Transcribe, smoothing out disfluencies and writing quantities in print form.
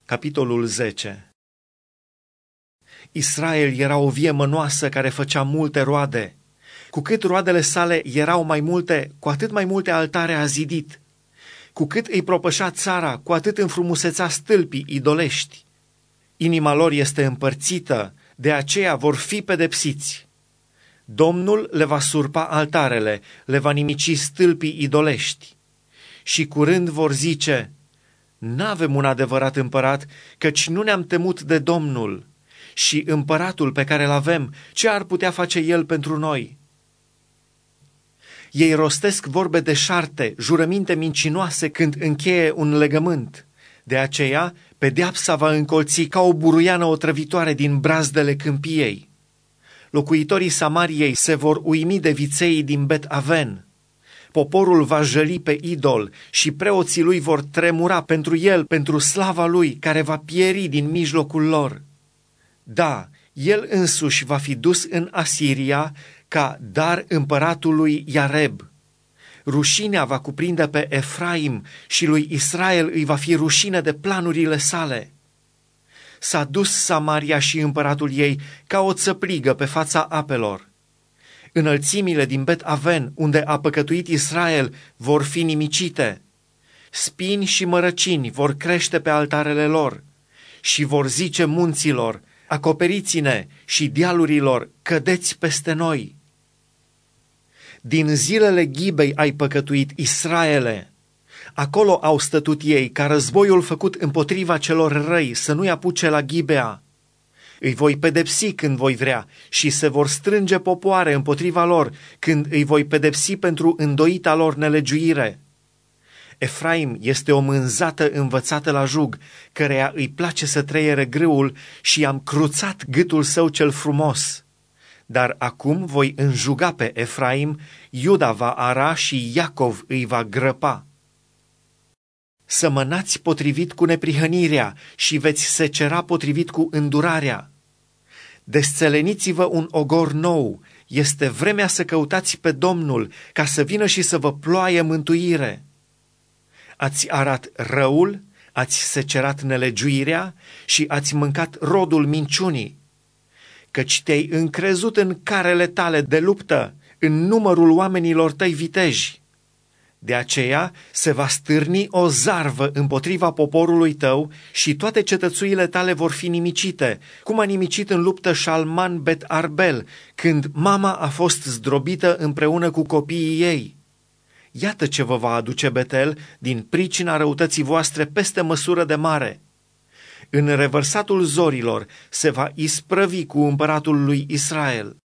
Capitolul 10. Israel era o vie mănoasă care făcea multe roade. Cu cât roadele sale erau mai multe, cu atât mai multe altare a zidit. Cu cât îi propășea țara, cu atât înfrumuseța stâlpii idolești. Inima lor este împărțită, de aceea vor fi pedepsiți. Domnul le va surpa altarele, le va nimici stâlpii idolești. Și curând vor zice: n-avem un adevărat împărat, căci nu ne-am temut de Domnul. Și împăratul pe care l-avem, ce ar putea face el pentru noi? Ei rostesc vorbe deșarte, jurăminte mincinoase când încheie un legământ. De aceea, pedeapsa va încolți ca o buruiană otrăvitoare din brazdele câmpiei. Locuitorii Samariei se vor uimi de vițeii din Bet-Aven. Poporul va jăli pe idol și preoții lui vor tremura pentru el, pentru slava lui, care va pieri din mijlocul lor. Da, el însuși va fi dus în Asiria ca dar împăratului Iareb. Rușinea va cuprinde pe Efraim și lui Israel îi va fi rușine de planurile sale. S-a dus Samaria și împăratul ei ca o țăpligă pe fața apelor. Înălțimile din Bet-Aven, unde a păcătuit Israel, vor fi nimicite. Spini și mărăcini vor crește pe altarele lor și vor zice munților: acoperiți-ne, și dealurilor: cădeți peste noi. Din zilele Ghibei ai păcătuit, Israele. Acolo au stătut ei, ca războiul făcut împotriva celor răi să nu-i apuce la Ghibea. Îi voi pedepsi când voi vrea și se vor strânge popoare împotriva lor când îi voi pedepsi pentru îndoita lor nelegiuire. Efraim este o mânzată învățată la jug, căreia îi place să treiere grâul, și am cruțat gâtul său cel frumos. Dar acum voi înjuga pe Efraim, Iuda va ara și Iacov îi va grăpa. Sămănați potrivit cu neprihănirea și veți secera potrivit cu îndurarea. Desțeleniți-vă un ogor nou, este vremea să căutați pe Domnul, ca să vină și să vă ploaie mântuire. Ați arat răul, ați secerat nelegiuirea și ați mâncat rodul minciunii, căci te-ai încrezut în carele tale de luptă, în numărul oamenilor tăi viteji. De aceea se va stârni o zarvă împotriva poporului tău și toate cetățuile tale vor fi nimicite, cum a nimicit în luptă Șalman Bet-Arbel, când mama a fost zdrobită împreună cu copiii ei. Iată ce vă va aduce Betel din pricina răutății voastre peste măsură de mare. În revărsatul zorilor se va isprăvi cu împăratul lui Israel.